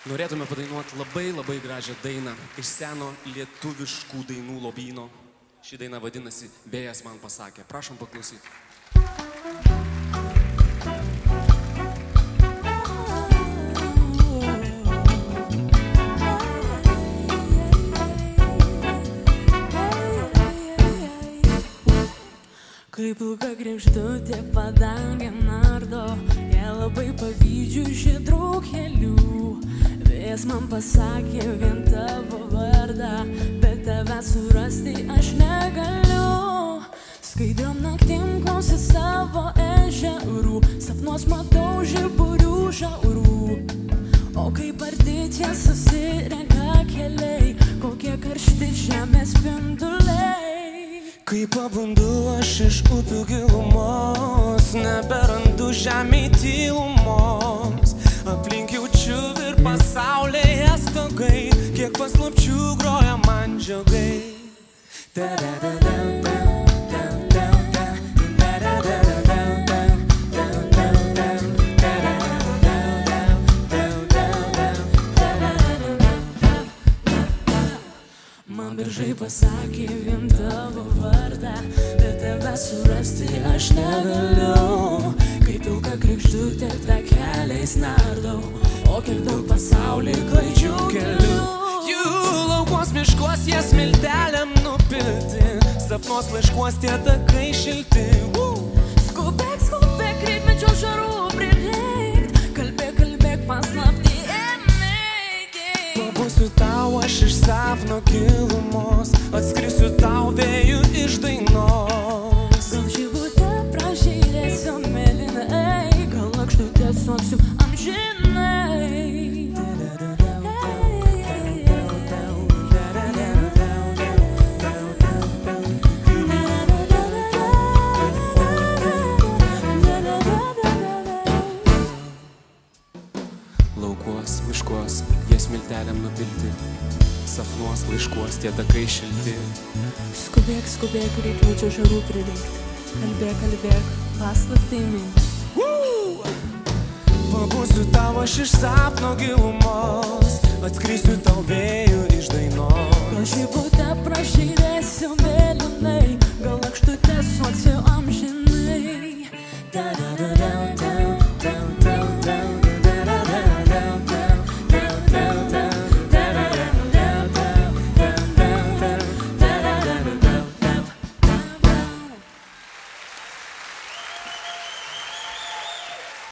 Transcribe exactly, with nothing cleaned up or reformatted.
Norėtume padainuoti labai labai gražią dainą iš seno lietuviškų dainų lobyno. Ši daina vadinasi Vėjas man pasakė. Prašom paklausyti. Kaip ilga kregždutė padangė nardo, ją labai pavydžiu žydrų kelių. Vėjas man pasakė vien tavo vardą, bet tave surasti aš negaliu. Skaidriom naktim klausi savo ežerų, sapnuos matau žiburių žaurų. O kaip arti čia susirenka keliai, kokie karšti žemės spinduliai. Kai pabundu aš iš upių gilumos, neberandu žemėj tylumos. Aplink jaučiu ir pasaulyje stogai, kiek paslapčių groja man džiaugai. Man biržai pasakė vien tavo vardą, bet tave surasti aš negaliu. Kaip ilga kregždutė takeliais nardau, o kiek daug pasaulį klaidžių keliu. Jų laukuos miškuos jie smiltelėm nupilti, sapnuos laiškuos tie takai šilti. Skubėk, skubėk, rytmečio žarų prireikt, kalbėk, kalbėk, paslaptį ėmėk. Pabūsiu tau aš iš sapno gilumos, atskrisiu tau vėjų iš dainos. Gal žibutę pražydėsiu mėlynai, gal lakštutę suoksiu amžinai. Laukuos, miškuos, jie smiltelėm nupilti, sapnuos laiškuos tie takai šilti. Skubėk, skubėk, rytmečio žarų prireikt, kalbėk, kalbėk, paslaptį mint. Pabūsiu tau aš iš sapno gilumos, atskrisiu tau vėjų iš dainos. Gal žibutę pražydėsiu mėlynai, gal lakštutę suoksiu amžinai.